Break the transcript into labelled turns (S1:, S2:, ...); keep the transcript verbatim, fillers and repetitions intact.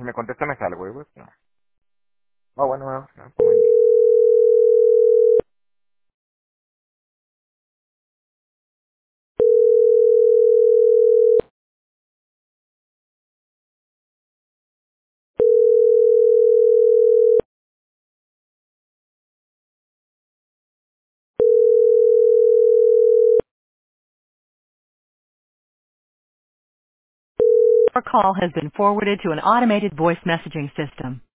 S1: me contesta me salgo, y pues no. Ah, bueno, no, no, como en-
S2: Your call has been forwarded to an automated voice messaging system.